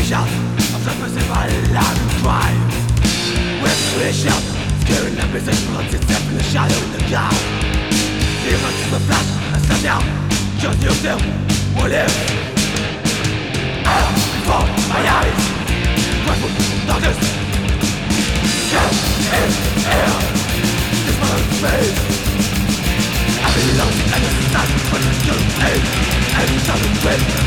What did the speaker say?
shout of the perceivable loud and cry. With clear shout, scaring the position runs itself in the shadow in the dark. He runs to the flash and step down, just use him, will live. Before my eyes, dreadful darkness. Hell is air, this mother's face. I belong and the sun, but it's too late. And it doesn't win.